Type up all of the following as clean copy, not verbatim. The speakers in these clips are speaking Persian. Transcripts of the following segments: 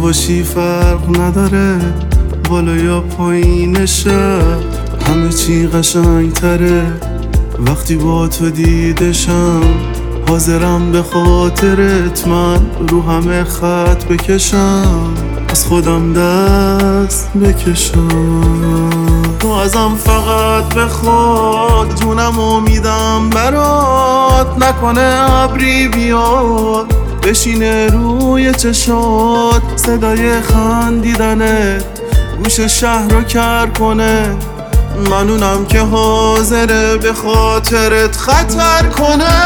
باشی فرق نداره بالا یا پایین شب، همه چی قشنگ تره وقتی با تو دیدشم. حاضرم به خاطرت من رو همه خط بکشم، از خودم دست بکشم. تو ازم فقط بخواد جونم امیدم برات، نکنه ابری بیاد بشینه روی چشات، صدای خندیدنت گوش شهر رو کر کنه. منونم که حاضره به خاطرت خطر کنه.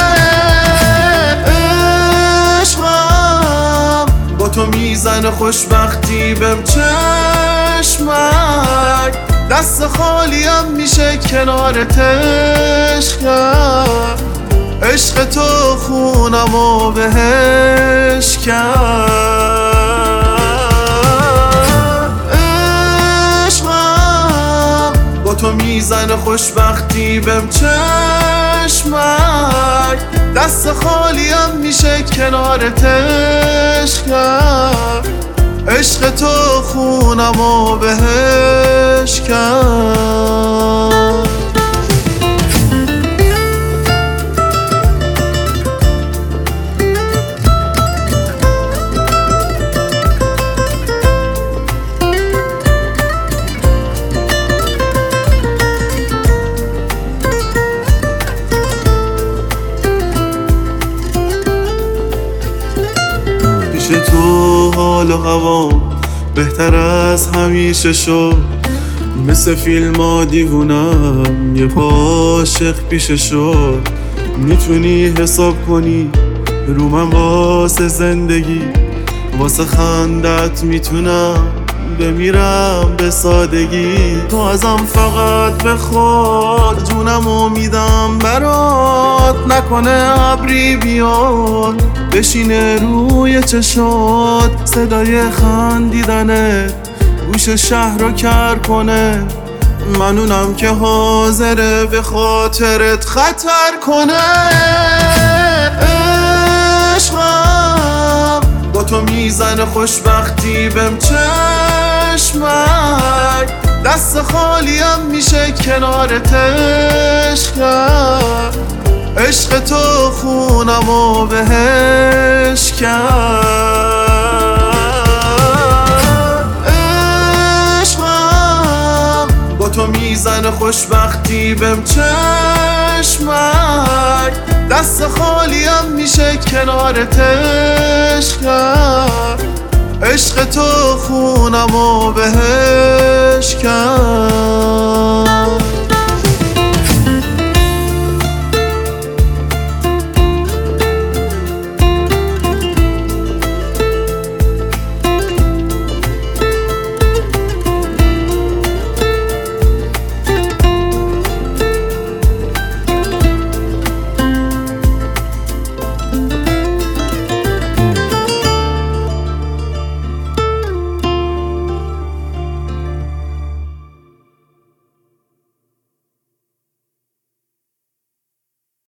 عشقم با تو میزنه خوشبختی بهم چشمک، دست خالیم میشه کنارت عشقم. عشق تو خونم و بهش کرد. با تو میزنه خوشبختی بهم چشمک، دست خالیم میشه کنارت عشقم. عشق تو خونم و بهش کرد. پیش تو حال و هوام بهتر از همیشه شد، مثل فیلم ها دیوونم یه عاشق پیشه شد. میتونی حساب کنی رو من واسه زندگی، واسه خندت میتونم بمیرم به سادگی. تو ازم فقط بخواد جونم امیدم برات، نکنه ابری بیاد بشینه روی چشات، صدای خندیدنت گوش شهر رو کر کنه. منونم که حاضره به خاطرت خطر کنه. عشقم با تو میزنه خوشبختی بهم چشمک، دست خالیم میشه کنارت عشقم. عشق تو خونم و بهش کرد. عشقم با تو میزنه خوشبختی بهم چشمک، دست خالیم میشه کنارت عشقم. عشق تو خونم و بهش کرد.